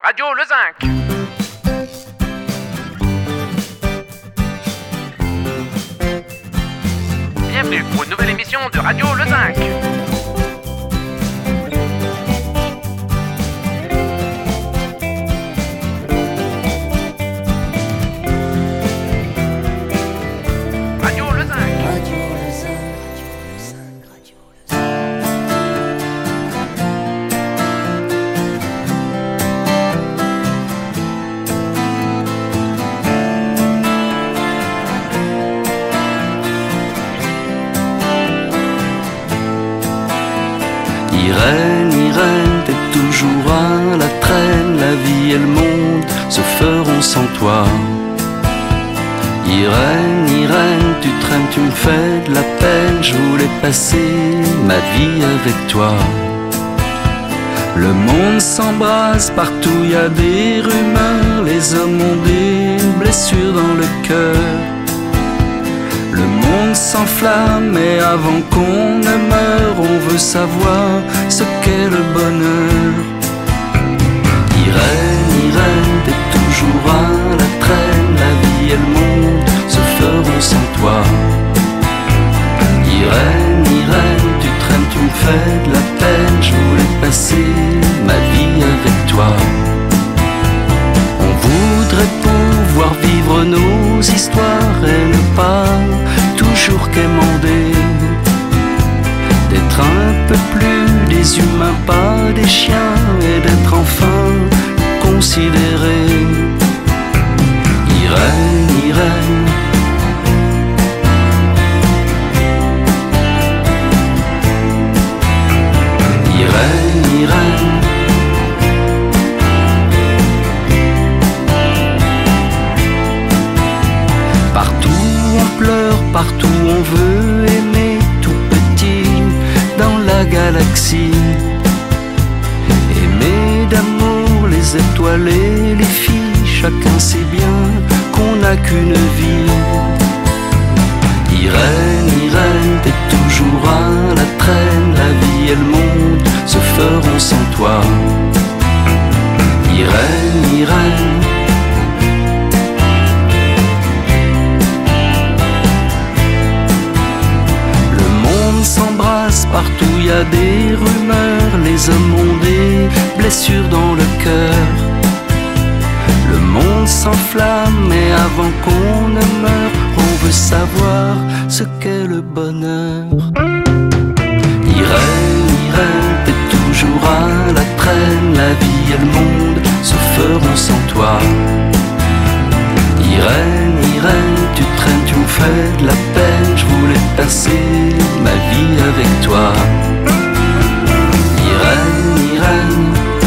Radio Le Zinc. Bienvenue pour une nouvelle émission de Radio Le Zinc. Radio Le Zinc. Irène, Irène, t'es toujours à la traîne, la vie et le monde se feront sans toi. Irène, Irène, tu traînes, tu me fais de la peine, je voulais passer ma vie avec toi. Le monde s'embrase, partout y a des rumeurs, les hommes ont des blessures dans le cœur. Le monde s'enflamme, mais avant qu'on ne meure, on veut savoir ce qu'est le bonheur. Irène, Irène, t'es toujours à la traîne, la vie et le monde se feront sans toi. Irène, Irène, tu traînes, tu me fais de la peine, je voulais passer ma vie avec toi. On voudrait pouvoir vivre nos histoires et ne pas toujours quémander, d'être un peu plus des humains, pas des chiens, et d'être enfin considérés. Irène, Irène, Irène, Irène, partout on pleure, partout on veut aimer, tout petit dans la galaxie. Aimer d'amour les étoiles et les filles, chacun sait bien qu'on n'a qu'une vie. Irène, Irène, t'es toujours à la traîne, la vie et le monde se feront sans toi. Irène, Irène, s'embrasse, partout y a des rumeurs, les hommes ont des blessures dans le cœur. Le monde s'enflamme, mais avant qu'on ne meure, on veut savoir ce qu'est le bonheur. Irène, Irène, t'es toujours à la traîne, la vie et le monde se feront sans toi. Irène, Irène, tu traînes, tu me fais de la peine, je voulais passer ma vie avec toi. Irène, Irène,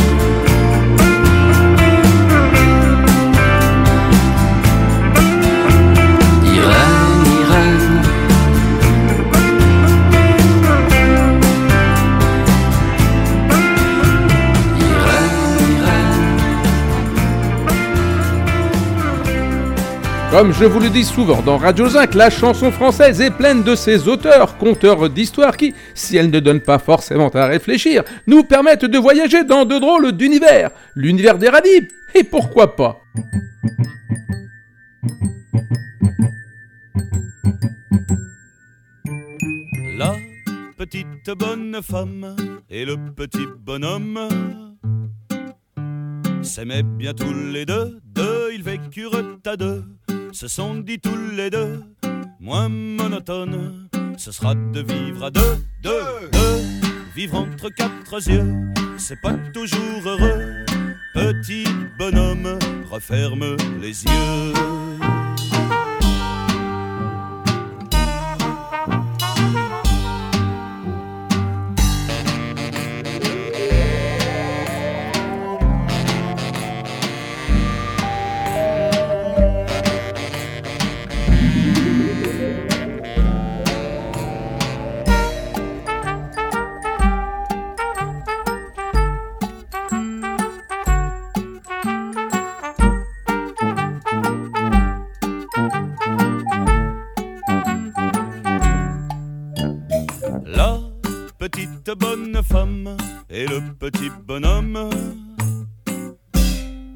Irène, Irène, Comme je vous le dis souvent dans Radio Zinc, la chanson française est pleine de ces auteurs, conteurs d'histoires qui, si elles ne donnent pas forcément à réfléchir, nous permettent de voyager dans de drôles d'univers. L'univers des radis, et pourquoi pas. La petite bonne femme et le petit bonhomme s'aimaient bien tous les deux, ils vécurent à deux, se sont dit tous les deux, moins monotone, ce sera de vivre à deux, vivre entre quatre yeux, c'est pas toujours heureux, petit bonhomme, referme les yeux.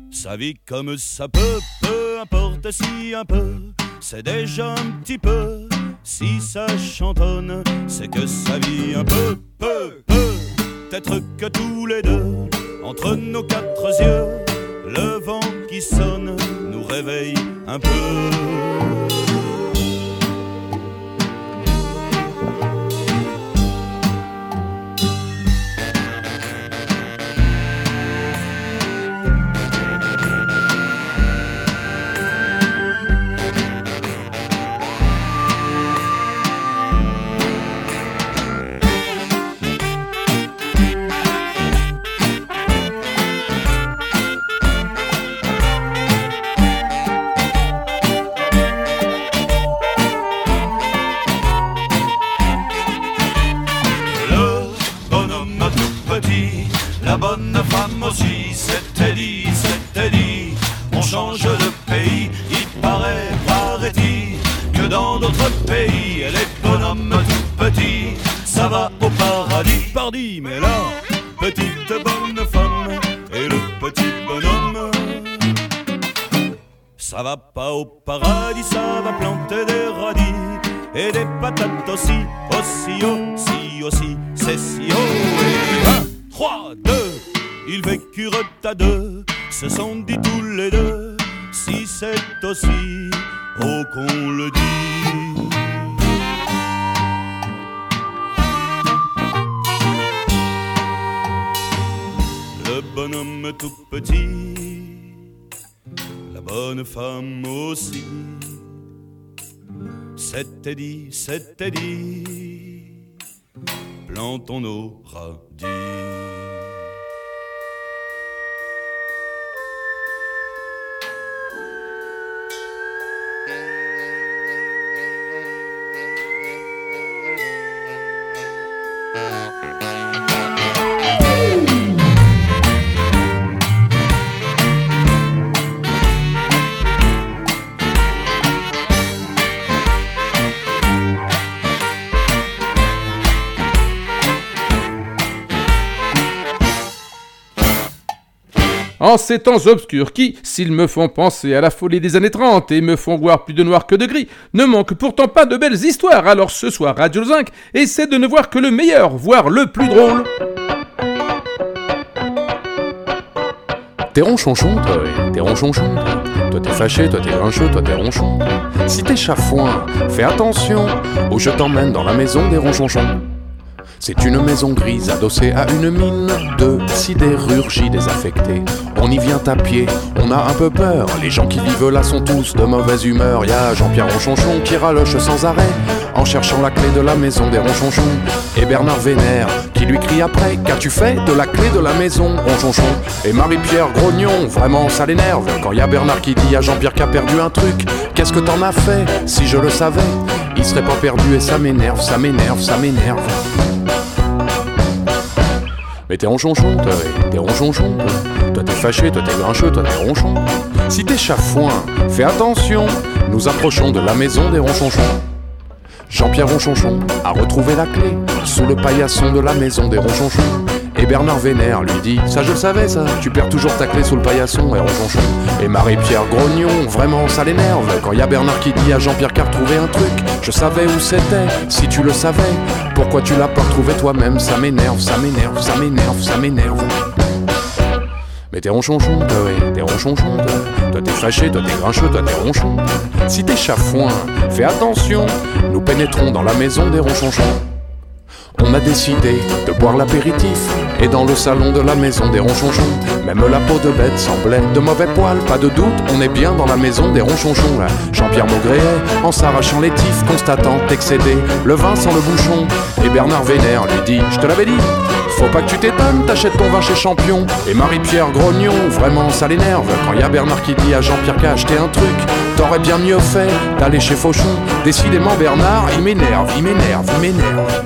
sa vie comme ça peut, peu importe si un peu, c'est déjà un petit peu. Si ça chantonne, c'est que sa vie un peu, peut-être que tous les deux, entre nos quatre yeux, le vent qui sonne nous réveille un peu. La bonne femme aussi, c'était dit, on change de pays, il paraît-il, que dans d'autres pays, les bonhommes tout petits, ça va au paradis, pardi, mais là, petite bonne femme, et le petit bonhomme, ça va pas au paradis, ça va planter des radis, et des patates aussi, c'est si haut, et 1, 3, 2, ils vécurent à deux, se sont dit tous les deux, si c'est aussi haut qu'on le dit. Le bonhomme tout petit, la bonne femme aussi, c'était dit, plantons nos radis. En ces temps obscurs qui, s'ils me font penser à la folie des années 30 et me font voir plus de noir que de gris, ne manquent pourtant pas de belles histoires. Alors ce soir, Radio Zinc essaie de ne voir que le meilleur, voire le plus drôle. T'es ronchonchon, toi, t'es ronchonchon. Toi t'es fâché, toi t'es grincheux, toi t'es ronchon. Si t'es chafouin, fais attention, ou je t'emmène dans la maison des ronchonchons. C'est une maison grise adossée à une mine de sidérurgie désaffectée. On y vient à pied, on a un peu peur. Les gens qui vivent là sont tous de mauvaise humeur. Y'a Jean-Pierre Ronchonchon qui raloche sans arrêt en cherchant la clé de la maison des ronchonchons. Et Bernard Vénère qui lui crie après: qu'as-tu fait de la clé de la maison, ronchonchon? Et Marie-Pierre Grognon, vraiment ça l'énerve quand y a Bernard qui dit à Jean-Pierre qu'a perdu un truc. Qu'est-ce que t'en as fait? Si je le savais, il serait pas perdu. Et ça m'énerve, ça m'énerve, ça m'énerve. Mais t'es ronchonchon, toi, t'es ronchonchon. Toi t'es fâché, toi t'es grincheux, toi t'es ronchon. Si t'es chafouin, fais attention, nous approchons de la maison des ronchonchons. Jean-Pierre Ronchonchon a retrouvé la clé sous le paillasson de la maison des ronchonchons. Et Bernard Vénère lui dit: ça je le savais ça, tu perds toujours ta clé sous le paillasson, et ronchonchon. Et Marie-Pierre Grognon, vraiment ça l'énerve quand y a Bernard qui dit à Jean-Pierre qu'a retrouvé un truc. Je savais où c'était, si tu le savais, pourquoi tu l'as pas retrouvé toi-même? Ça m'énerve, ça m'énerve, ça m'énerve, ça m'énerve. Mais t'es ronchonchon, toi, t'es ronchonchon, toi t'es fâché, toi t'es grincheux, toi t'es ronchon. Si t'es chafouin, fais attention, nous pénétrons dans la maison des ronchonchons. On a décidé de boire l'apéritif, et dans le salon de la maison des ronchonchons, même la peau de bête semblait de mauvais poil. Pas de doute, on est bien dans la maison des ronchonchons. Jean-Pierre Maugréet, en s'arrachant les tifs, constatant excéder le vin sans le bouchon. Et Bernard Vénère lui dit: je te l'avais dit, faut pas que tu t'étonnes, t'achètes ton vin chez Champion. Et Marie-Pierre Grognon, vraiment ça l'énerve quand y a Bernard qui dit à Jean-Pierre qu'a acheté un truc. T'aurais bien mieux fait d'aller chez Fauchon. Décidément Bernard, il m'énerve, il m'énerve, il m'énerve.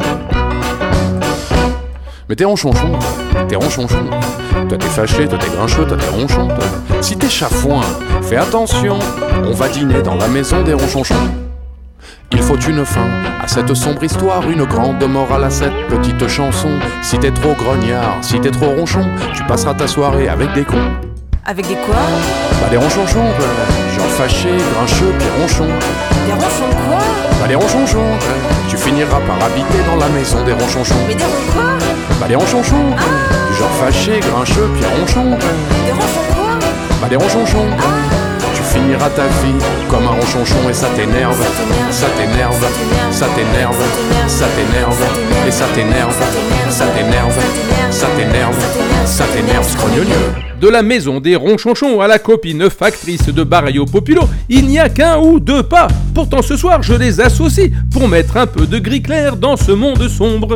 Mais t'es ronchonchon, t'es ronchonchon. Toi t'es fâché, toi t'es grincheux, toi t'es ronchon. Si t'es chafouin, fais attention, on va dîner dans la maison des ronchonchons. Il faut une fin à cette sombre histoire, une grande morale à cette petite chanson. Si t'es trop grognard, si t'es trop ronchon, tu passeras ta soirée avec des cons. Avec des quoi? Bah des ronchonchons, genre fâchés, grincheux, puis ronchons. Des ronchons quoi? Bah des ronchonchons, tu finiras par habiter dans la maison des ronchonchons. Mais des ronds quoi? Bah des ronchonchons, du genre fâchés, grincheux, puis ronchons. Des ronchons quoi? Bah des ronchonchons, tu finiras ta vie comme un ronchonchon et ça t'énerve, ça t'énerve, ça t'énerve, ça t'énerve, et ça t'énerve, ça t'énerve, ça t'énerve, ça t'énerve, scrognonieux. De la maison des ronchonchons à la copine factrice de Barrio Populo, il n'y a qu'un ou deux pas. Pourtant ce soir je les associe pour mettre un peu de gris clair dans ce monde sombre.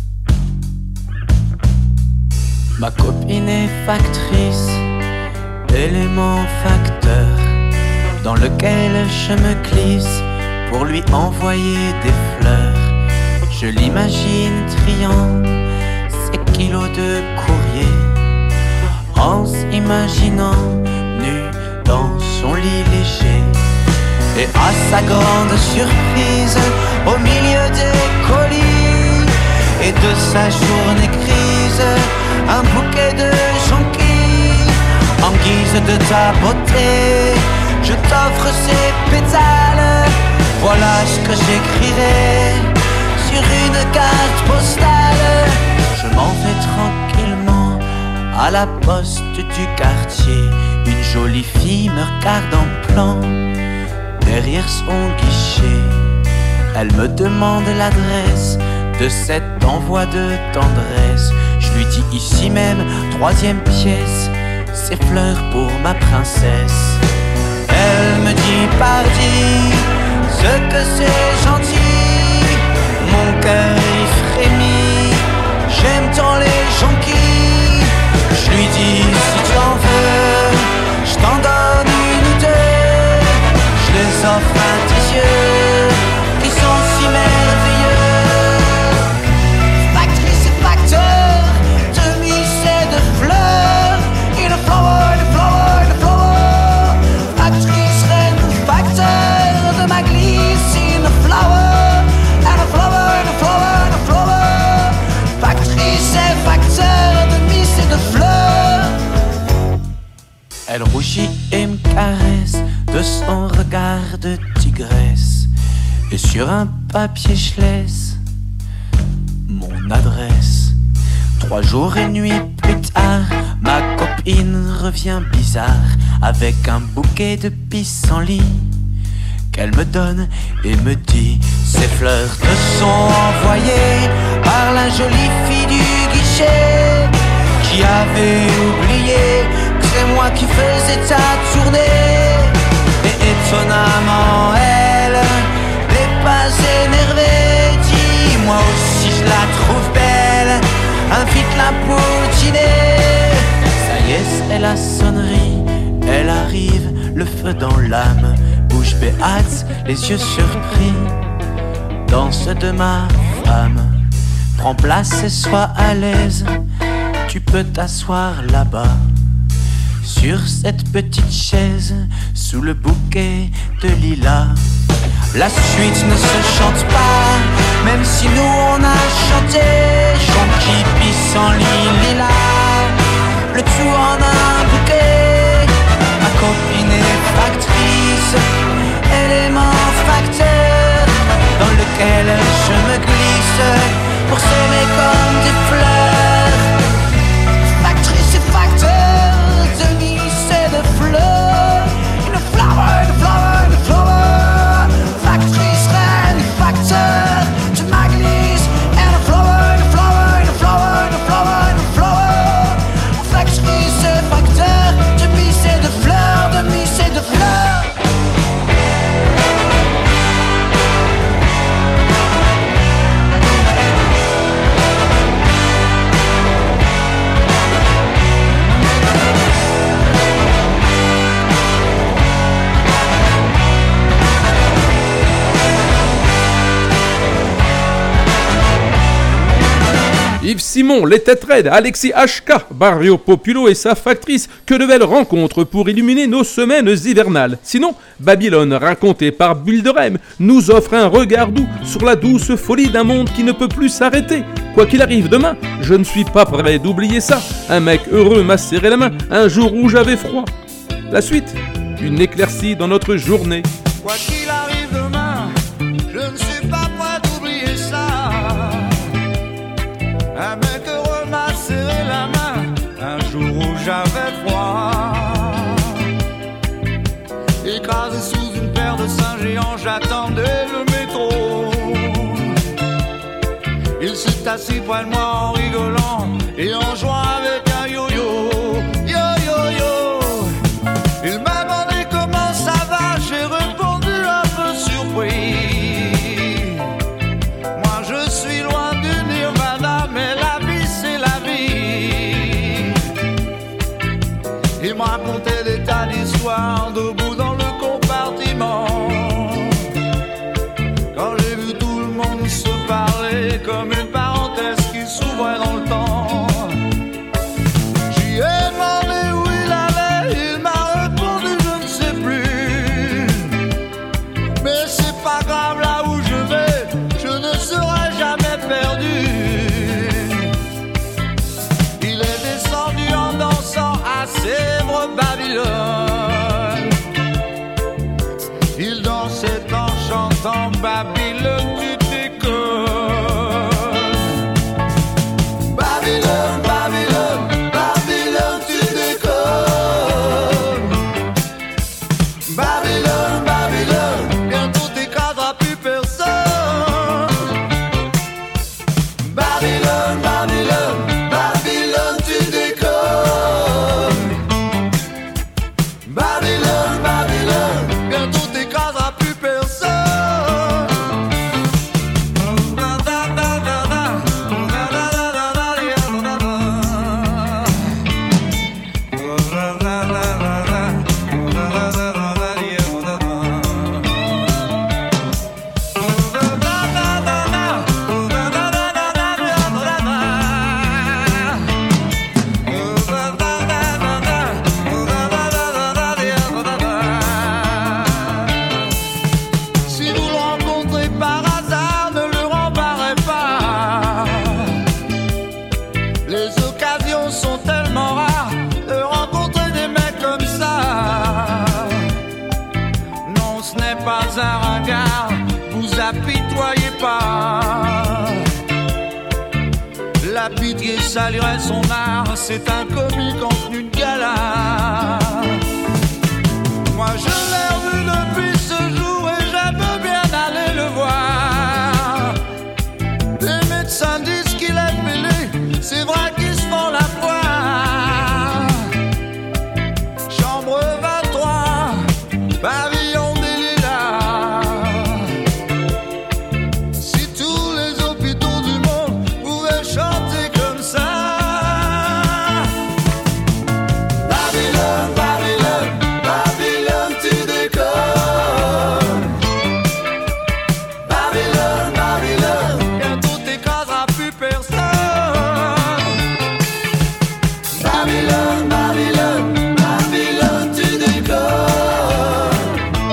Ma copine est factrice, élément facteur, dans lequel je me glisse pour lui envoyer des fleurs. Je l'imagine triant ses kilos de courrier, en s'imaginant nu dans son lit léger. Et à sa grande surprise, au milieu des colis et de sa journée grise, un bouquet de jonquilles. En guise de ta beauté, je t'offre ces pétales. Voilà ce que j'écrirai sur une carte postale. Je m'en vais tranquillement à la poste du quartier. Une jolie fille me regarde en plan derrière son guichet. Elle me demande l'adresse de cet envoi de tendresse. Je lui dis ici même, 3e pièce, ces fleurs pour ma princesse. Elle me dit pardi, ce que c'est gentil. Mon cœur y frémit, j'aime tant les jonquilles. Je lui dis si tu en veux, je t'en donne une ou deux. Je les offre à tes yeux, qui sont si merveilleux. Factrice et facteur, de miss et de fleurs. In a flower, in a flower, in a flower. Factrice, reine, facteur, de ma glisse. In a flower, and a flower, in a flower, in a flower. Factrice et facteur, de miss et de fleurs. Elle rougit et me caresse de son regard de tigresse. Et sur un papier je laisse mon adresse. 3 jours et nuits plus tard, ma copine revient bizarre avec un bouquet de pissenlits qu'elle me donne et me dit: ces fleurs te sont envoyées par la jolie fille du guichet qui avait oublié que c'est moi qui faisais ta tournée. Et étonnamment elle n'est pas énervée. Dis-moi aussi je la trouve belle, invite-la pour dîner. Ça y est, c'est la sonnerie, elle arrive, le feu dans l'âme. Bouche béate, les yeux surpris, danse de ma femme. Prends place et sois à l'aise, tu peux t'asseoir là-bas, sur cette petite chaise, sous le bouquet de lilas. La suite ne se chante pas, même si nous on a chanté. Jonquille, pissenlit, lilas, le tout en un bouquet. Ma copine est factrice, élément facteur, dans lequel je me glisse pour s'aimer comme des fleurs. Factrice et facteur, de miss et de fleurs. In a flower, in a flower, in a flower. Factrice, reine et facteur, de ma glisse. And a flower, in a flower, in a flower, in a flower, in a flower. Factrice et facteur. Simon, les têtes raides, Alexis HK, Barrio Populo et sa factrice, que de belles rencontres pour illuminer nos semaines hivernales. Sinon, Babylone, racontée par Bulle de Rem, nous offre un regard doux sur la douce folie d'un monde qui ne peut plus s'arrêter. Quoi qu'il arrive demain, je ne suis pas prêt d'oublier ça. Un mec heureux m'a serré la main un jour où j'avais froid. La suite, une éclaircie dans notre journée. Quoi qu'il arrive demain, je ne suis pas prêt d'oublier ça. Un mec heureux m'a serré la main un jour où j'avais froid. Écrasé sous une paire de seins géants, j'attendais le métro. Il s'est assis près de moi en rigolant et en jouant avec un yo-yo. Yo-yo-yo. Il m'a demandé comment ça va, j'ai répondu un peu surpris. Moi je suis loin du nirvana, mais la vie c'est la vie. Il me racontait des tas d'histoires debout dans le compartiment. Quand j'ai vu tout le monde se parler comme une parenthèse qui s'ouvrait dans le temps, j'y ai demandé où il allait, il m'a répondu je ne sais plus. Mais c'est pas grave, là où je vais, je ne serai jamais perdu. Il est descendu en dansant à Sèvres, Babylone. Il dansait en chantant Babylone, tu déconnes. Babylone, Babylone, Babylone, tu déconnes. Babylone, Babylone, bientôt t'écraseras plus personne. Babylone, Babylone, Babylone, tu déconnes. Babylone, Babylone, bientôt t'écraseras plus personne. Si vous le rencontrez par hasard, ne le rembarrez pas. Les occasions sont tellement rares de rencontrer des mecs comme ça. Non, ce n'est pas un ringard, vous apitoyez pas. La pitié salirait son art, c'est un comique en tenue de gala. Moi je l'ai revu depuis ce jour et j'aimerais bien aller le voir. Les médecins disent qu'il est mêlé, c'est vrai qu'ils se font la poire. Chambre 23, pavillon des lilas. Si tous les hôpitaux du monde pouvaient chanter comme ça. Babylone, Babylone, Babylone, tu déconnes. Babylone, Babylone, bientôt t'écraseras plus personne. Babylone, Babylone, Babylone, tu déconnes.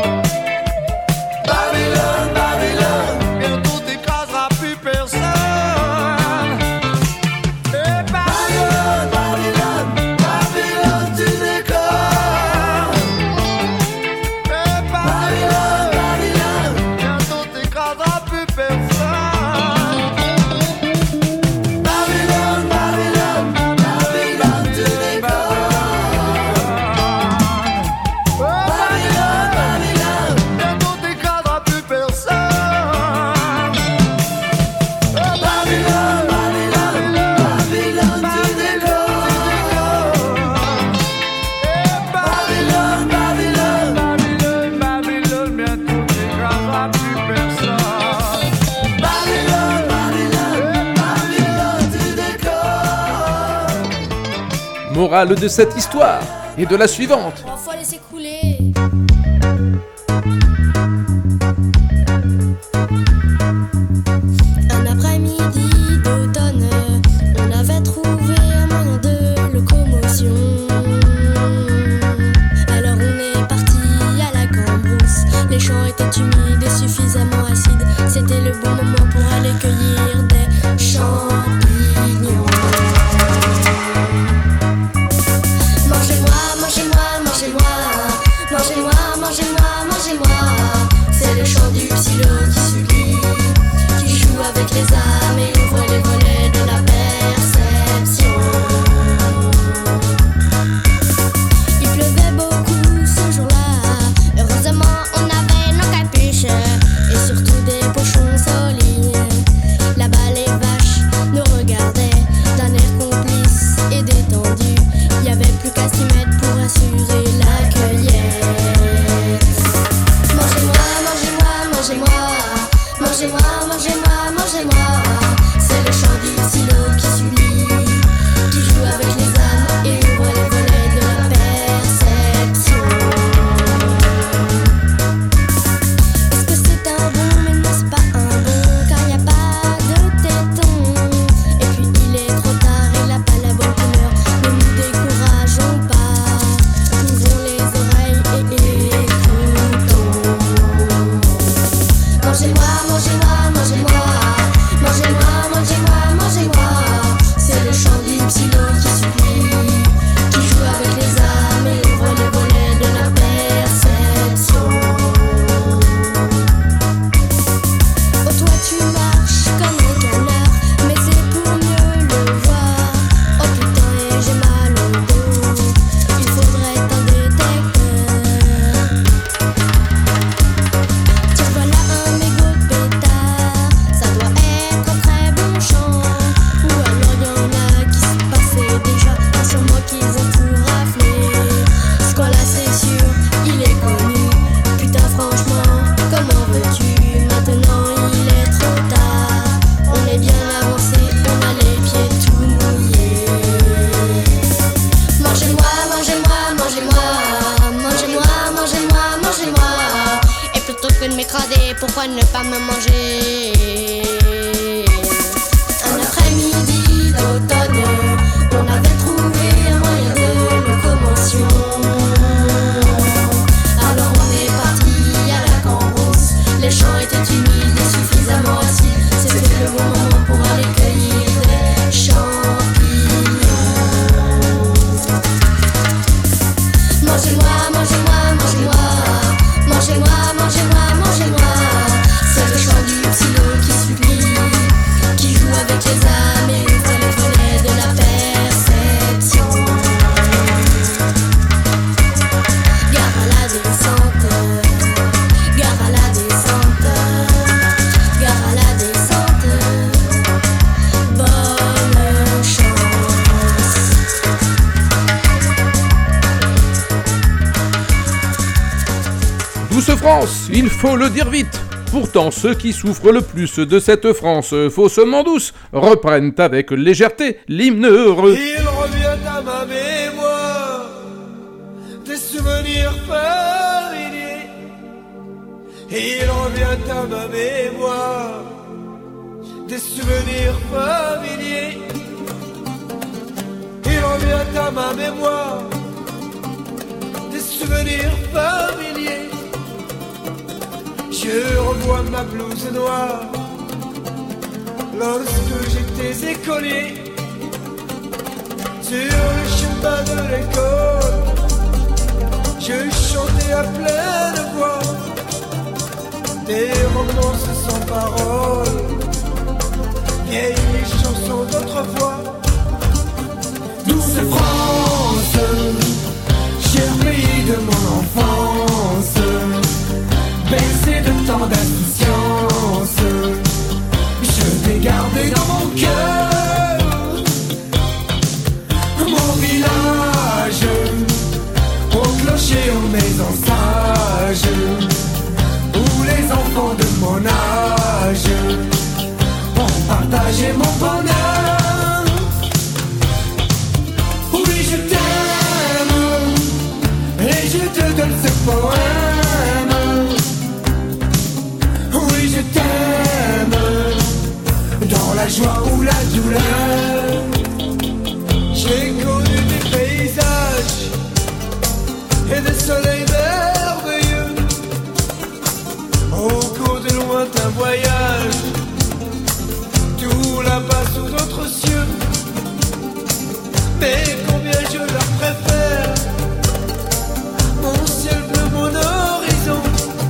Babylone, Babylone, bientôt t'écraseras plus personne. Et Babylone, Babylone, Babylone, tu déconnes. Et Babylone, Babylone, bientôt t'écraseras plus personne. Babylone, Babylone, Babylone, tu déconnes. Babylone, Babylone, bientôt t'écraseras plus personne. Babylone, Babylone, Babylone, tu déconnes. Babylone, Babylone, Babylone, Babylone, bientôt t'écraseras plus personne. Babylone, Babylone, Babylone, tu déconnes. Morale de cette histoire et de la suivante. Faut laisser couler. Un après-midi d'automne, on a était humide et suffisamment acide. C'était le bon moment pour aller cueillir des champignons. Mangez-moi, mangez-moi, mangez-moi. Mangez-moi, mangez-moi, mangez-moi. C'est le chant du psylo qui supplie, qui joue avec les âmes et ouvre les volets de la perception. Il pleuvait beaucoup ce jour-là. Heureusement, on avait nos capuches et surtout des pochons solides. Là-bas, les vaches nous regardaient d'un air complice et détendu. Il n'y avait plus qu'à s'y mettre pour assurer la cueillette. Mangez-moi, mangez-moi, mangez-moi. Mangez-moi, mangez-moi, mangez-moi. C'est le chant du silo qui subit, qui joue avec les âmes et ouvre les volets de la perception. Est-ce que c'est un bon, mais non c'est pas un bon, car y a pas de téton. Et puis il est trop tard, il a pas la bonne couleur. Ne nous décourageons pas, ouvrons les oreilles et écoutons. Mangez-moi, mangez-moi, mangez-moi. Mangez-moi, mangez-moi, mangez-moi. C'est le chant du psylo qui supplie, qui joue avec les âmes et ouvre les volets de la perception. Oh toi tu marches comme un canard, mais c'est pour mieux le voir. Oh putain et j'ai mal au dos, il faudrait un détecteur. Tiens voilà un mégot de pétard, ça doit être un très bon chant. Ou alors y'en a qui se passaient déjà, pas sur moi qu'ils ont tout raflé. Ce qu'on là c'est sûr, il est connu. Putain franchement, comment veux-tu? Maintenant il est trop tard, on est bien avancé, on a les pieds tout mouillés. Mangez-moi, mangez-moi, mangez-moi. Mangez-moi, mangez-moi, mangez-moi. Et plutôt que de m'écraser, pourquoi ne pas me manger? Un après-midi d'automne, on avait trouvé un moyen de locomotion. Alors on est parti à la cambrousse. Les champs étaient humides et suffisamment acides. C'était le bon moment pour aller cueillir des champignons. Mangez-moi, mangez-moi, mangez-moi. Mangez-moi, mangez-moi, mangez-moi. C'est le chant du psylo qui supplie, qui joue avec les âmes et ouvre les volets de la perception. Gare à la descente, gare à la descente, gare à la descente. Bonne chance. Douce France, il faut le dire vite. Pourtant, ceux qui souffrent le plus de cette France faussement douce reprennent avec légèreté l'hymne heureux. Il revient à ma mémoire des souvenirs familiers. Il revient à ma mémoire des souvenirs familiers. Il revient à ma mémoire des souvenirs familiers. Je revois ma blouse noire lorsque j'étais écolier. Sur le chemin de l'école, je chantais à pleine voix des romances sans paroles, vieilles chansons d'autrefois. Douce France, cher pays de mon enfance, bercé de tant d'insouciance, je t'ai gardé dans mon cœur. Mon village, au clocher, aux maisons sages, où les enfants de mon âge ont partagé mon bonheur. Oui, je t'aime, et je te donne ce poème. Oui, je t'aime, dans la joie ou la douleur. J'ai connu des paysages et des soleils merveilleux, lointain voyage, tout là-bas sous d'autres cieux. Mais combien je leur préfère mon ciel bleu, mon horizon,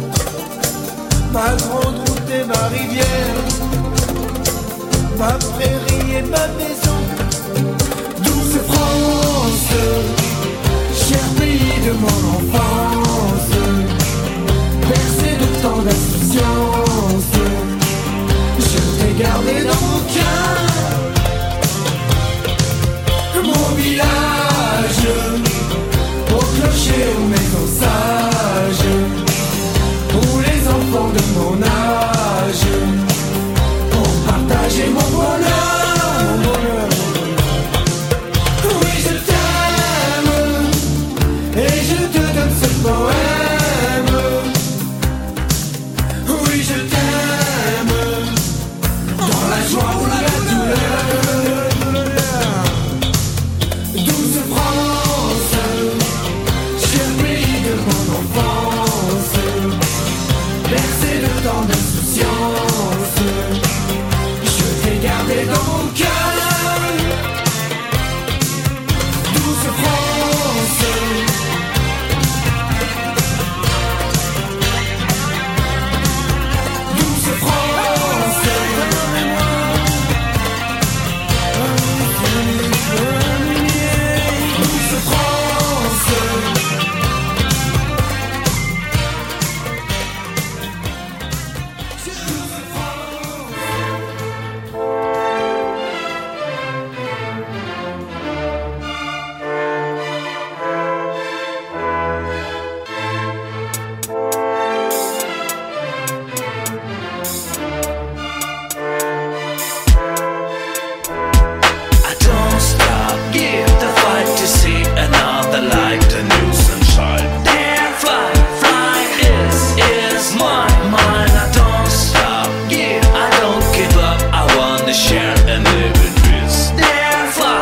ma grande route et ma rivière, ma prairie et ma maison. Douce France, cher pays de mon enfance, bercé de tant d'insouciance, je t'ai gardé dans mon cœur. Mon village, au clocher, aux maisons sages, où les enfants de mon âge ont partagé mon bonheur. Oui, je t'aime, et je te donne ce poème. Oui, je t'aime, dans la joie ou la douleur. Douce France, cher pays de mon enfance, bercé de tant d'insouciance, je t'ai gardé dans mon cœur. Douce France, douce France, douce France. I don't stop, give the fight to see another light, a new sunshine. There, fly, fly is mine. I don't stop, give, I don't give up. I wanna share and live in peace. There, fly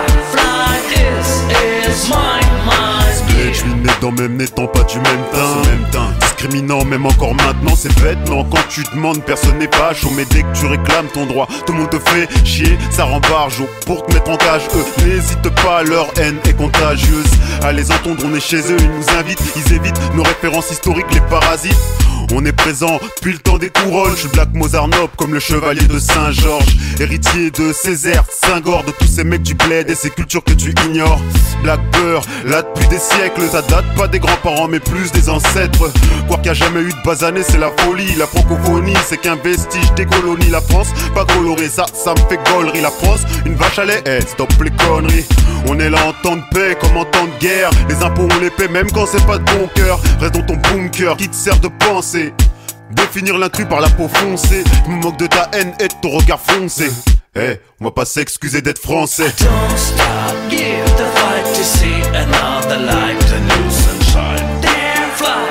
is mine. Je suis né dans le même n'étant pas du même teint. Discriminant même encore maintenant, c'est bêtement. Quand tu demandes, personne n'est pas chaud. Mais dès que tu réclames ton droit, tout le monde te fait chier. Ça rend barjo pour te mettre en cage. Eux n'hésitent pas, leur haine est contagieuse. À les entendre, on est chez eux, ils nous invitent. Ils évitent nos références historiques, les parasites. On est présent depuis le temps des couronnes. Je suis Black Mozart Noble comme le chevalier de Saint-Georges, héritier de Césaire, Senghor, de tous ces mecs du bled et ces cultures que tu ignores. Black Peur, là depuis des siècles, ça date pas des grands-parents mais plus des ancêtres. Quoi qu'il y a jamais eu de basané, c'est la folie. La francophonie, c'est qu'un vestige des colonies. La France, pas colorée, ça me fait gaulerie. La France, une vache à lait, stop les conneries. On est là en temps de paix comme en temps de guerre. Les impôts on les paie même quand c'est pas de bon cœur. Reste dans ton bunker qui te sert de pensée. Définir l'intrus par la peau foncée. Je me moque de ta haine et de ton regard foncé. On va pas s'excuser d'être français. Don't stop, give the fight to see another light, a new sunshine. There, fly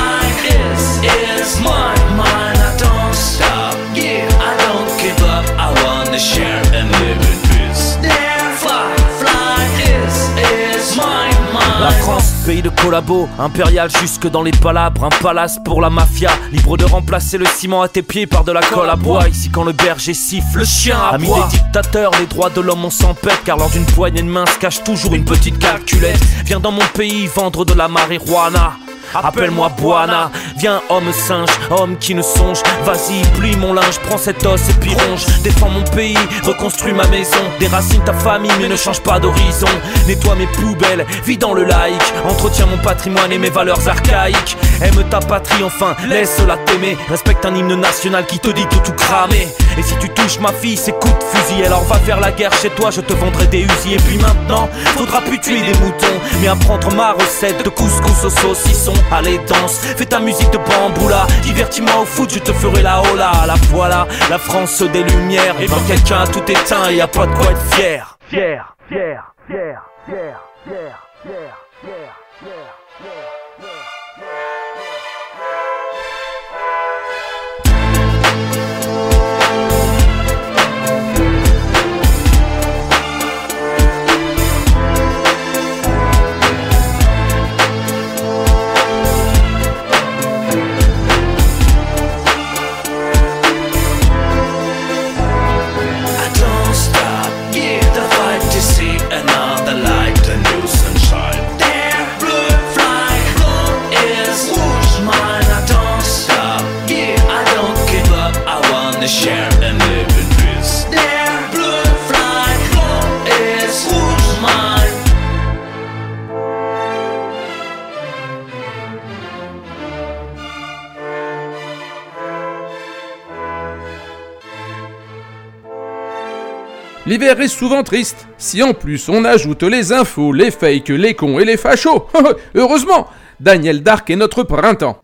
is mine. I don't stop, give, I don't give up. I wanna share and live in peace. There, fly is mine. La France, pays de collabo, impérial jusque dans les palabres, un palace pour la mafia, libre de remplacer le ciment à tes pieds par de la colle à bois. Ici quand le berger siffle, le chien aboie. Amis des dictateurs, les droits de l'homme on s'en pète, car lors d'une poignée de main se cache toujours une petite calculette. Viens dans mon pays vendre de la marijuana. Appelle-moi Buana, viens homme singe, homme qui ne songe. Vas-y, plie mon linge, prends cet os et puis ronge. Défends mon pays, reconstruis ma maison. Déracine ta famille mais ne change pas d'horizon. Nettoie mes poubelles, vis dans le laïque. Entretiens mon patrimoine et mes valeurs archaïques. Aime ta patrie enfin, laisse-la t'aimer. Respecte un hymne national qui te dit tout cramer. Et si tu touches ma fille, c'est coup de fusil. Alors va faire la guerre chez toi, je te vendrai des usines. Et puis maintenant, faudra plus tuer des moutons, mais apprendre ma recette de couscous au saucisson. Allez danse, fais ta musique de bamboula. Divertis-moi au foot, je te ferai la hola. La voilà, la France des lumières. Et quand quelqu'un a tout éteint, y a pas de quoi être fier. Fier, fier, fier, fier, fier, fier, fier, fier. L'hiver est souvent triste. Si en plus on ajoute les infos, les fakes, les cons et les fachos, heureusement, Daniel Dark est notre printemps.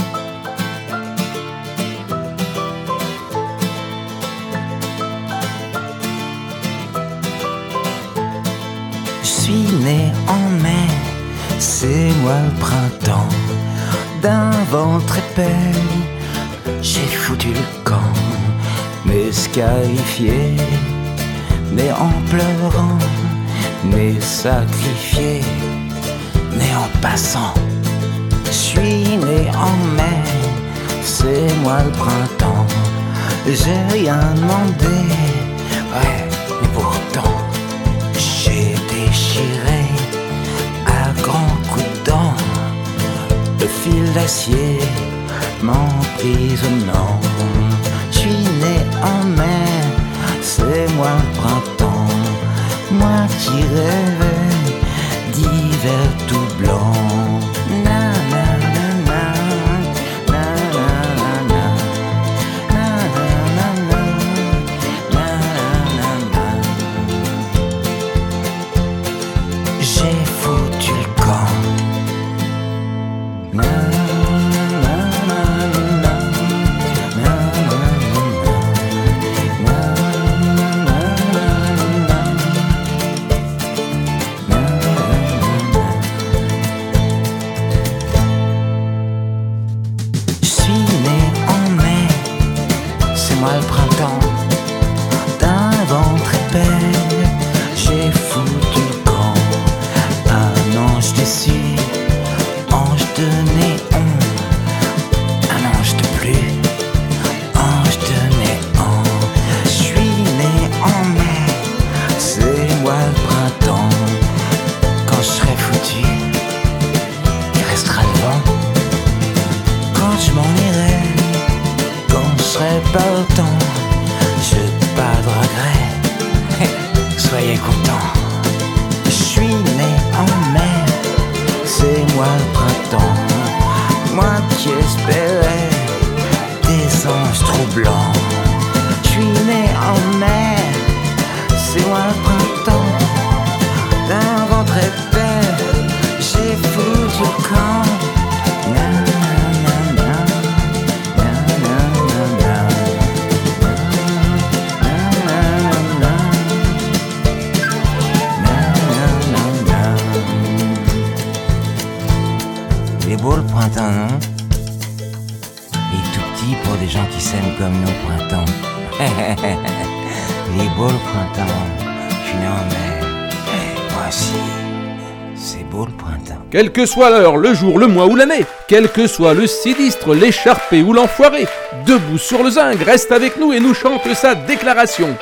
Je suis né en mai, c'est moi le printemps. D'un vent épais, j'ai foutu le camp, mais scarifié, mais en pleurant, mais sacrifié, mais en passant. Je suis né en mai, c'est moi le printemps. J'ai rien demandé, ouais, mais pourtant j'ai déchiré à grands coups de dents le fil d'acier m'emprisonnant. Je suis né en mai, c'est moi le printemps. Moi qui rêvais d'hiver tout blanc. Na na na na, na na na na, na na na na, na na na. J'ai foutu le camp. Na na na na, na na le printemps, d'un ventre épais, j'ai foutu le camp. Un ange déçu, ange de néon, un ange de pluie, ange de néant. Je suis né en mai, c'est moi le printemps. Quand je serai foutu, il restera le vent. Quand je m'en irai, quand je serai pas autant, je pas de regret, soyez contents. Je suis né en mai, c'est moi le printemps. Moi qui espérais des anges troublants. Je suis né en mai, c'est moi le printemps. D'un ventre épais, j'ai foutu le camp. Beau le printemps, non? Il est tout petit pour des gens qui s'aiment comme nous, le printemps. Il est beau le printemps. Je suis né en mai. Moi aussi. C'est beau le printemps. Quelle que soit l'heure, le jour, le mois ou l'année, quel que soit le sinistre, l'écharpé ou l'enfoiré, debout sur le zinc, reste avec nous et nous chante sa déclaration.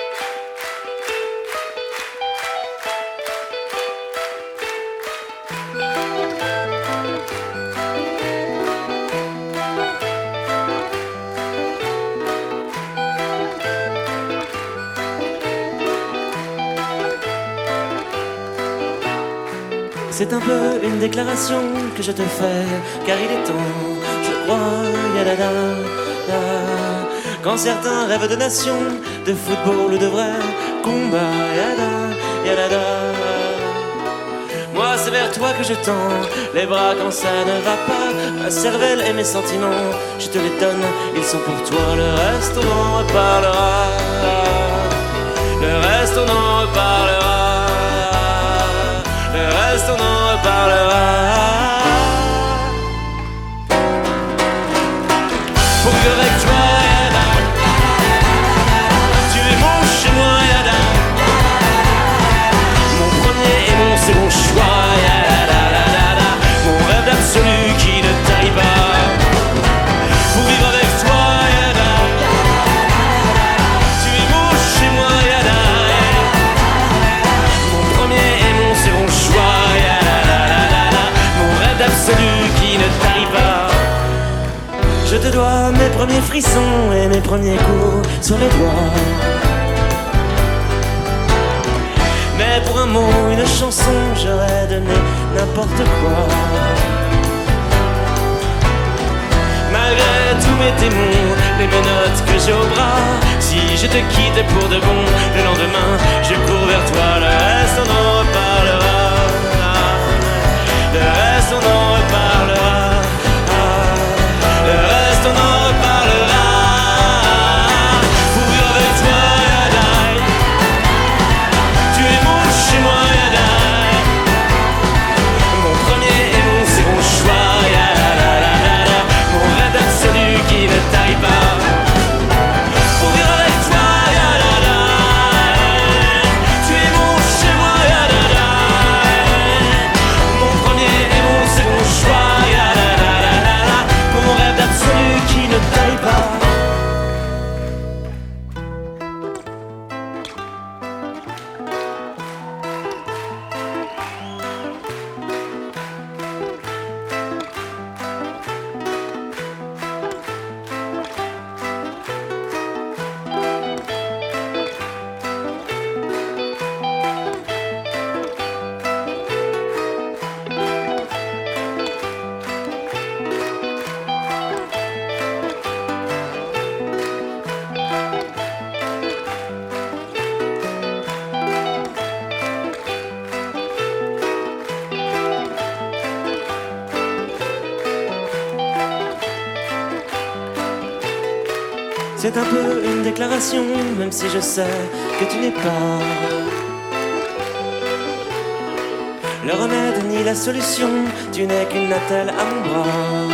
C'est un peu une déclaration que je te fais, car il est temps, je crois, yadada, quand certains rêvent de nation, de football ou de vrai combat, yada, yadada. Moi c'est vers toi que je tends les bras quand ça ne va pas. Ma cervelle et mes sentiments, je te les donne, ils sont pour toi. Le reste on en reparlera. Le reste on en reparlera. Le reste on en reparlera. Pour que avec toi, yada, tu es mon chez moi, yada, mon premier et mon second choix, yada, mon rêve absolu qui ne tarit pas. Pour vivre avec toi, yada, tu es mon chez moi, yada, mon premier et mon second choix, yada, mon rêve absolu qui ne tarit pas. Je te dois mes premiers frissons et mes premiers coups sur les doigts. Mais pour un mot, une chanson, j'aurais donné n'importe quoi. Malgré tous mes démons, les menottes que j'ai au bras, si je te quitte pour de bon. Le lendemain, je cours vers toi, le reste on en reparlera. Le reste on en reparlera. Le reste on en reparlera. Pour vivre avec toi, Yadai. Tu es mon chez moi, Yadai. Mon premier et mon second choix, Yadai. Mon rêve absolu qui ne taille pas. Pour vivre avec toi, Yadai. Tu es mon chez moi, Yadai. Mon premier et mon second choix, Yadai. Mon rêve absolu qui ne taille pas. C'est un peu une déclaration, même si je sais que tu n'es pas le remède ni la solution. Tu n'es qu'une attelle à mon bras.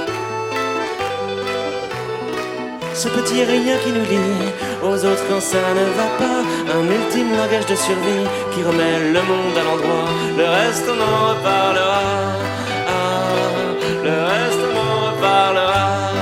Ce petit rien qui nous lie aux autres quand ça ne va pas. Un ultime langage de survie qui remet le monde à l'endroit. Le reste on en reparlera. Le reste on en reparlera.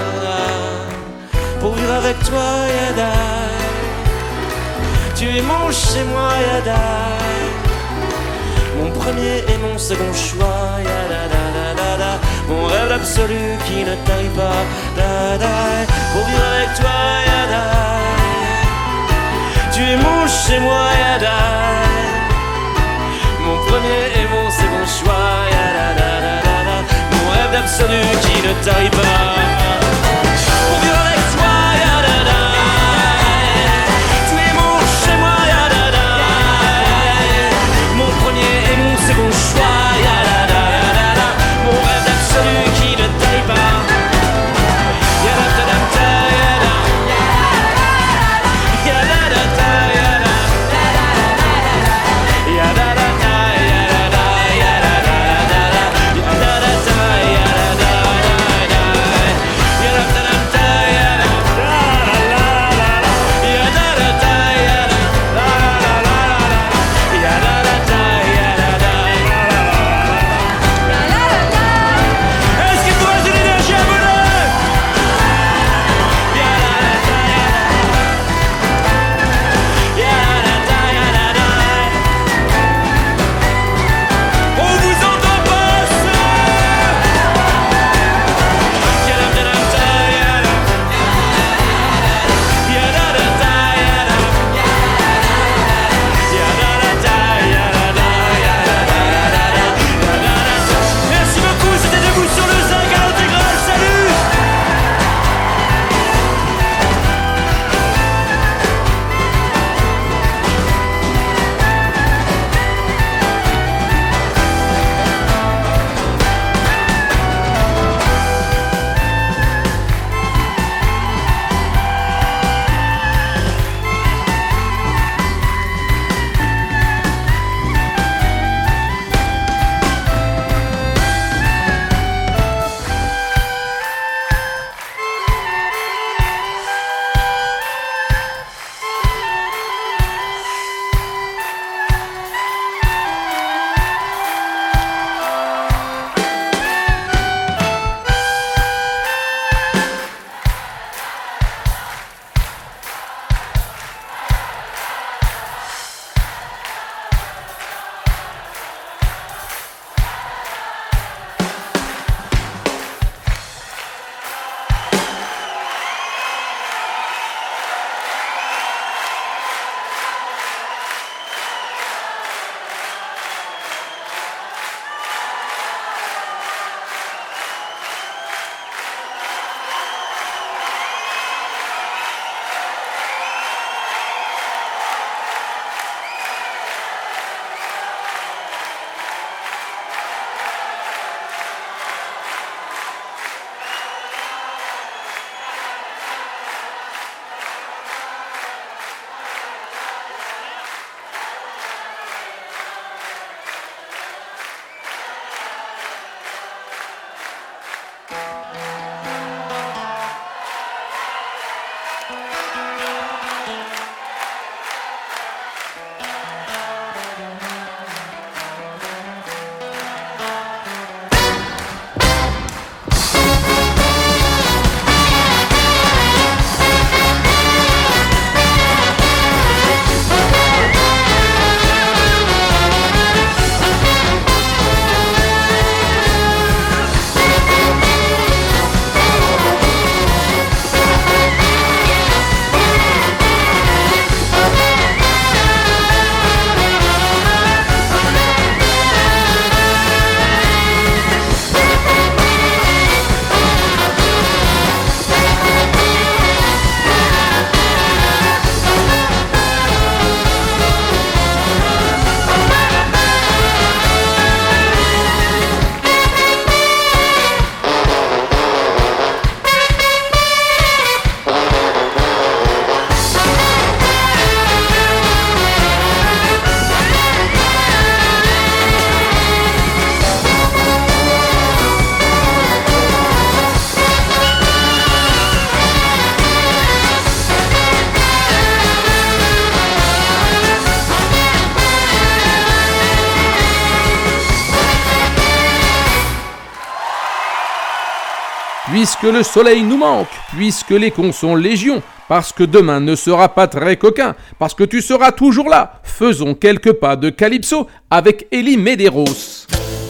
Pour vivre avec toi, Yadai. Tu es mon chez moi, Yadai. Mon premier et mon second choix, Yadai. Mon rêve absolu qui ne taille pas, Yadai. Pour vivre avec toi, Yadai. Tu es mon chez moi, Yadai. Mon premier et mon second choix, Yadai. Mon rêve absolu qui ne taille pas. Pour vivre avec toi, Yadai. Tu es mon chez moi, Yadai. Mon premier et mon second choix, Yadai. Mon rêve absolu qui ne taille pas. Yadadadada, yada. Yadadada, yada. Yadadada, yada. Yadadada, yada. Yadadada, yada. puisque le soleil nous manque, puisque les cons sont légion, parce que demain ne sera pas très coquin, parce que tu seras toujours là, faisons quelques pas de Calypso avec Elie Medeiros.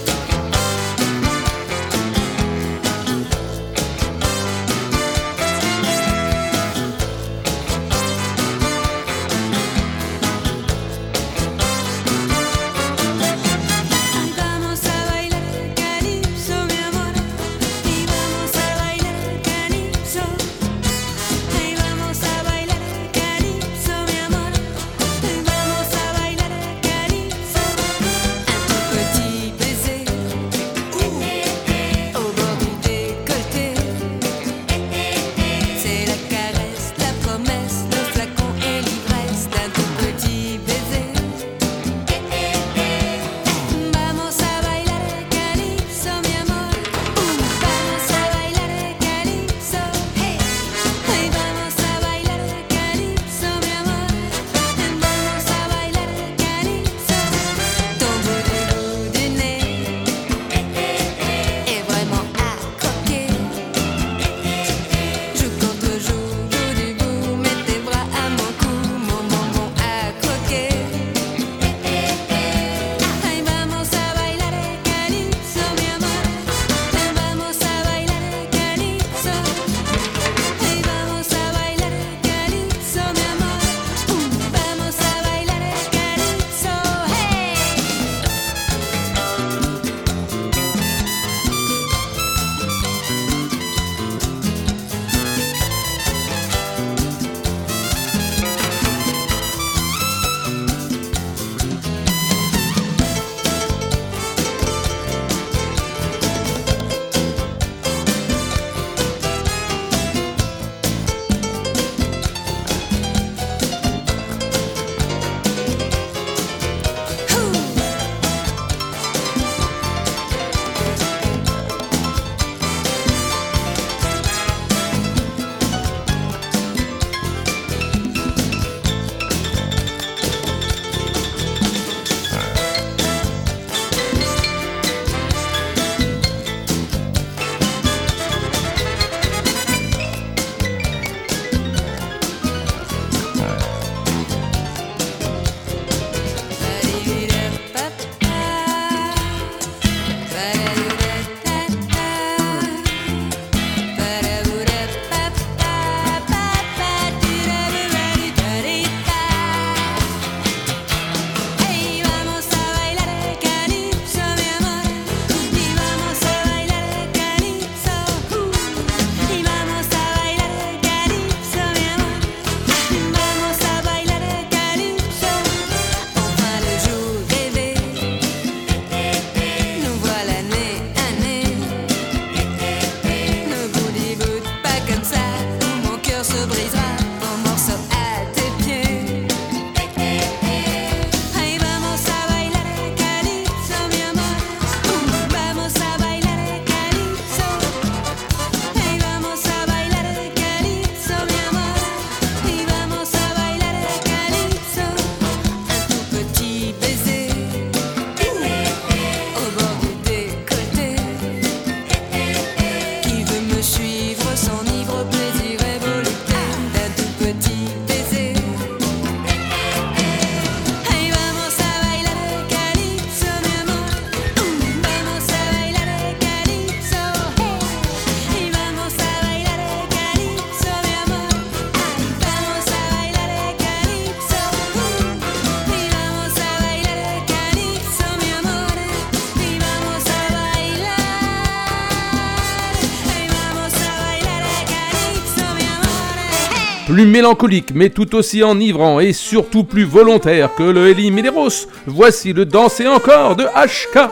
Plus mélancolique mais tout aussi enivrant et surtout plus volontaire que le Elie Medeiros, voici le Danser encore de HK.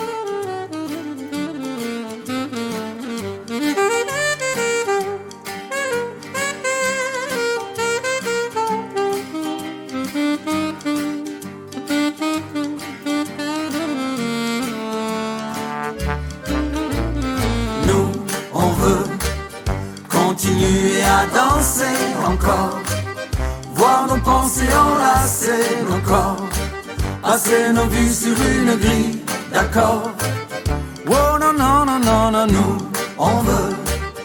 Nous, on veut continuer à danser encore, voir nos pensées enlacer nos corps, passer nos vies sur une grille d'accords. Oh non, non, non, non, non, nous, on veut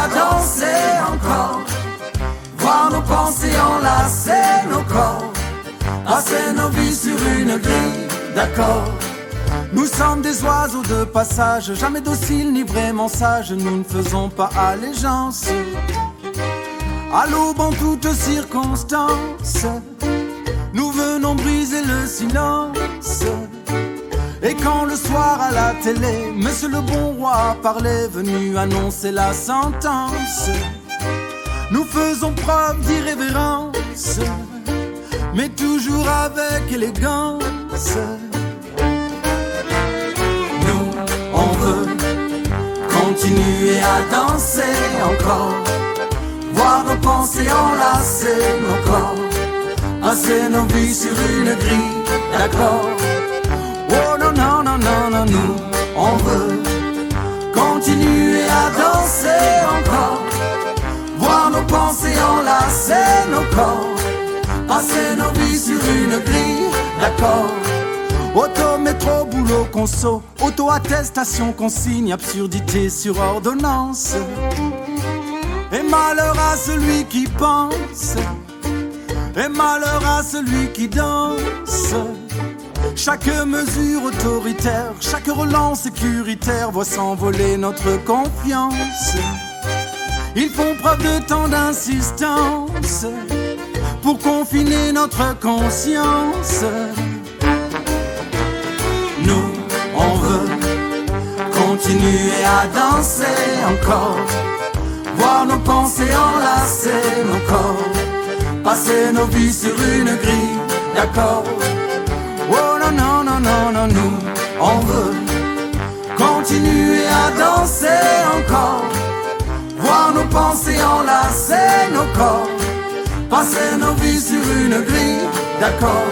à danser encore, voir nos pensées enlacer nos corps, passer nos vies sur une grille d'accords. Nous sommes des oiseaux de passage, jamais dociles ni vraiment sages, nous ne faisons pas allégeance à l'aube en toutes circonstances. Nous venons briser le silence. Et quand le soir à la télé, Monsieur le bon roi parlait, venu annoncer la sentence, nous faisons preuve d'irrévérence, mais toujours avec élégance. Nous, on veut continuer à danser encore, voir nos pensées enlacer nos corps, passer nos vies sur une grille d'accords. Oh non, non, non, non, non, nous, on veut continuer à danser encore, voir nos pensées enlacer nos corps, passer nos vies sur une grille d'accords. Auto, métro, boulot, conso, auto-attestation, consigne, absurdité sur ordonnance. Et malheur à celui qui pense, et malheur à celui qui danse. Chaque mesure autoritaire, chaque relance sécuritaire voit s'envoler notre confiance. Ils font preuve de tant d'insistance pour confiner notre conscience. Nous, on veut continuer à danser encore, voir nos pensées enlacer nos corps, passer nos vies sur une grille d'accords. Oh non, non, non, non, non, nous, on veut continuer à danser encore, voir nos pensées enlacer nos corps, passer nos vies sur une grille d'accords.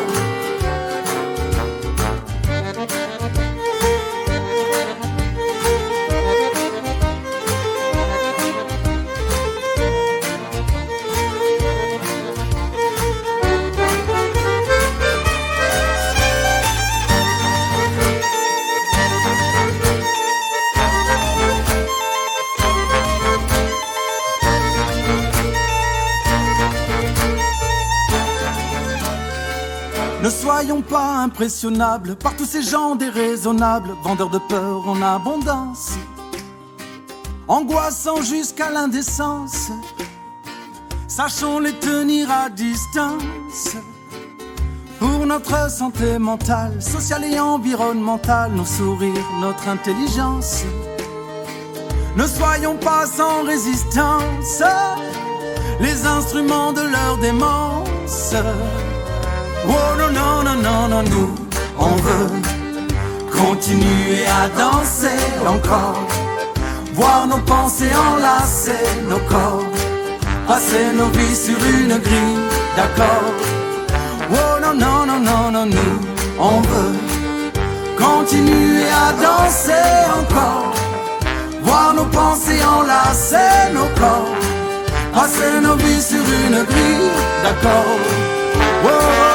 Ne soyons pas impressionnables par tous ces gens déraisonnables, vendeurs de peur en abondance, angoissants jusqu'à l'indécence. Sachons les tenir à distance pour notre santé mentale, sociale et environnementale, nos sourires, notre intelligence. Ne soyons pas sans résistance, les instruments de leur démence. Oh non, non, non, non, non, nous, on veut continuer à danser encore, voir nos pensées enlacer nos corps, passer nos vies sur une grille d'accords. Oh non, non, non, non, non, nous, on veut continuer à danser encore, voir nos pensées enlacer nos corps, passer nos vies sur une grille d'accords. Oh,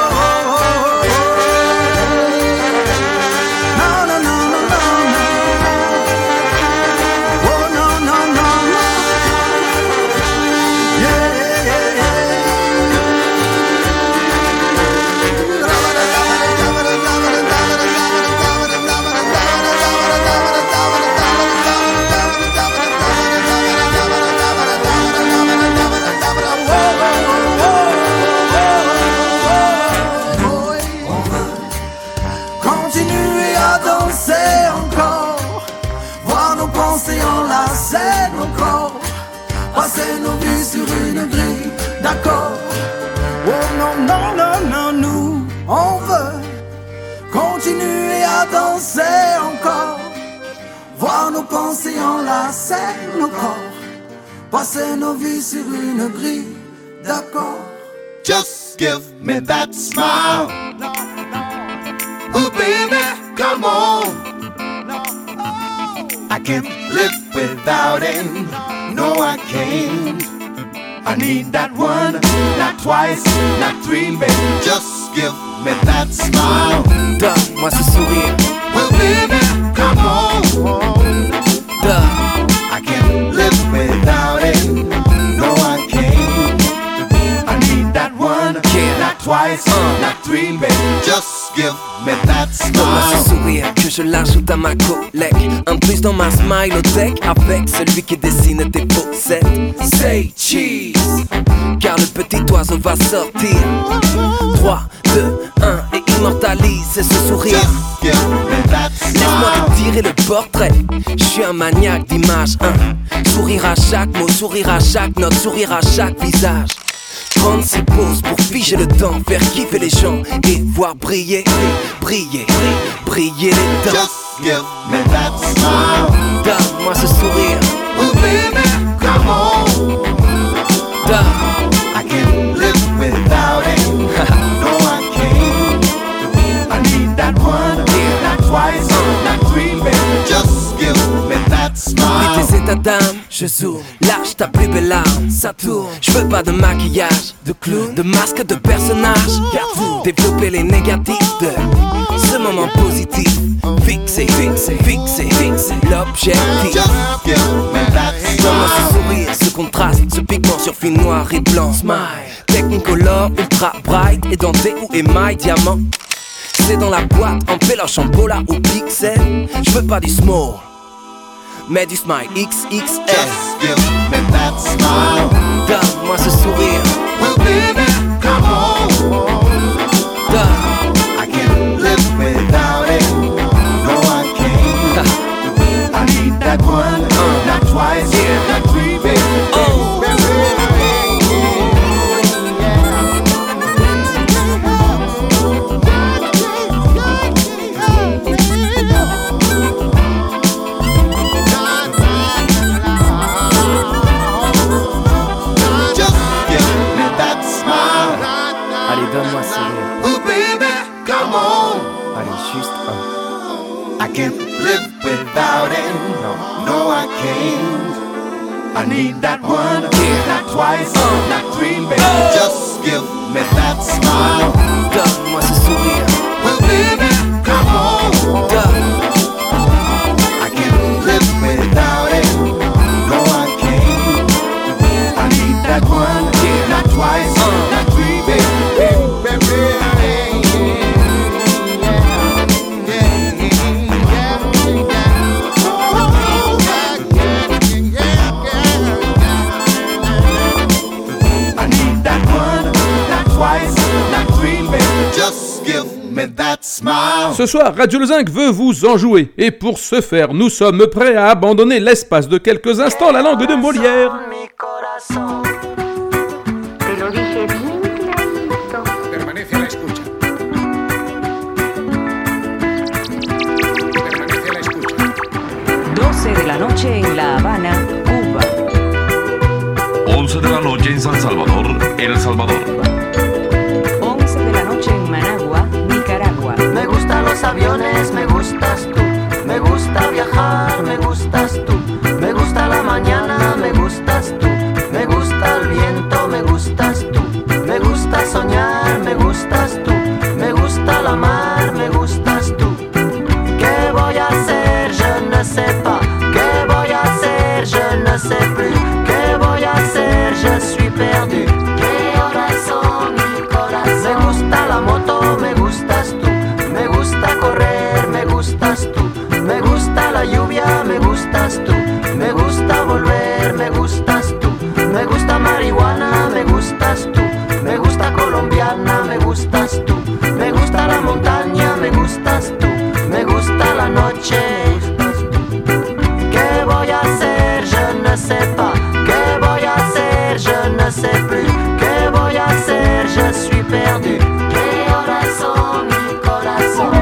enlacer nos corps, passer nos vies sur une grille d'accords. Oh non, non, non, non, nous, on veut continuer à danser encore, voir nos pensées enlacer nos corps, passer nos vies sur une grille d'accords. Just give me that smile. Oh baby, come on. I can't live without it. No, I can't. I need that one, not twice, not three, baby. Just give me that smile. Donne-moi ce sourire. Well, baby, come on. Donne. I can't live without it. je l'ajoute à ma collègue. Un plus dans ma smilothèque avec celui qui dessine tes faussettes. Say cheese, car le petit oiseau va sortir. 3, 2, 1 et immortalise ce sourire. Laisse-moi te tirer le portrait. Je suis un maniaque d'images. Sourire à chaque mot, sourire à chaque note, sourire à chaque visage. Prendre ses pauses pour figer le temps, faire kiffer les gens et voir briller, briller, briller les dents. Just give me that smile. Donne-moi ce sourire. Oh baby, come on. I can't live without it. No, I can't. I need that one, not twice, not three, baby. Just give me that smile. Oublie tes états d'âme, je zoome. Lâche ta plus belle arme, ça tourne. Je veux pas de maquillage, de clown, de masque, de personnage. Garde-vous, développer les négatifs de ce moment positif. Fixer, fixer, fixer, fixer l'objectif. Just give me that smile. Donne-moi ce sourire, ce contraste, ce pigment sur fil noir et blanc. Smile, Technicolor, ultra bright, édenté ou émail diamant. C'est dans la boîte, en péloche, en pola ou pixel. Je veux pas du small, mais du smile XXL. Just give me that smile. Donne-moi ce sourire. Well baby, come on. I can't live without it. No, I can't. I need that one, not twice, not three, baby. Donne-moi ce sourire. Oh baby, come on. Allez, juste un. I can't live without it. No, I can't. I need that one, not twice, not three, baby. Just give me that smile. Donne-moi ce sourire. Well, baby, come on. I can't live without it. No, I can't. I need that one, not twice, not three, baby. Ce soir, Radio Le Zinc veut vous enjouer. Et pour ce faire, nous sommes prêts à abandonner l'espace de quelques instants la langue de Molière. Permanece a la escucha. Permanece a la escucha. 12 de la noche en La Habana, Cuba. 11 de la noche en San Salvador, El Salvador. 11 de la noche en Managua, Nicaragua. Me gustan los aviones, me gustas tú. Me gusta viajar, me gustas tú. Me gusta la mañana, me gustas tú. Me gusta el viento, me gustas tú. Me gusta soñar, me gustas tú. Me gusta la mar, me gustas tú. ¿Qué voy a hacer? Je ne sais pas. ¿Qué voy a hacer? Je ne sais plus. ¿Qué voy a hacer? Je suis perdu. ¿Qué horas son, mi corazón? Me gusta la moto, me gustas tú. Me gusta correr, me gustas tú. Me gusta la lluvia, me gustas tú. Me gusta volver, me gustas tú. Me gusta marihuana, me gustas tú. Me gusta colombiana, me gustas tú. Me gusta la montaña, me gustas tú. Me gusta la noche, me gustas tú. ¿Qué voy a hacer? Je ne sais pas. ¿Qué voy a hacer? Je ne sais plus. ¿Qué voy a hacer? Je suis perdu. ¿Qué horas son, mi corazón?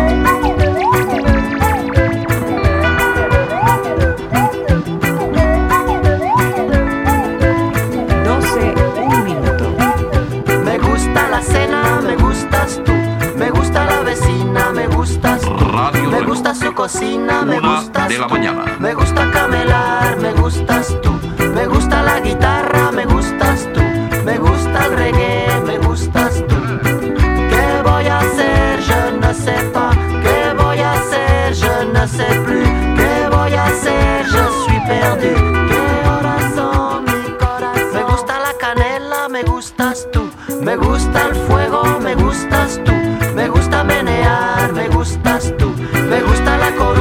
Me gusta la cena, me gustas tú. Me gusta la vecina, me gustas tú. Radio Me gusta su cocina, me 1 gustas de la tú. mañana. Me gusta camelar, me gustas tú. Me gusta la guitarra, me gustas tú. Me gusta el reggae, me gustas tú. ¿Qué voy a hacer? Je ne sais pas. ¿Qué voy a hacer? Je ne sais plus. ¿Qué voy a hacer? Je suis perdu. ¿Qué horas son, mi corazón? Me gusta la canela, me gustas tú. Me gusta el fuego, me gustas tú. Me gusta menear, me gustas tú. Me gusta la comida.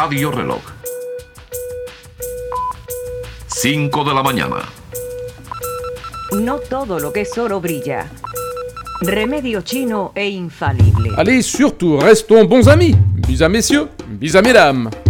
Radio Reloj. 5 de la mañana. No todo lo que es oro brilla. Remedio chino e infalible. Allez, surtout, restons bons amis. Bis à messieurs, bis à mesdames.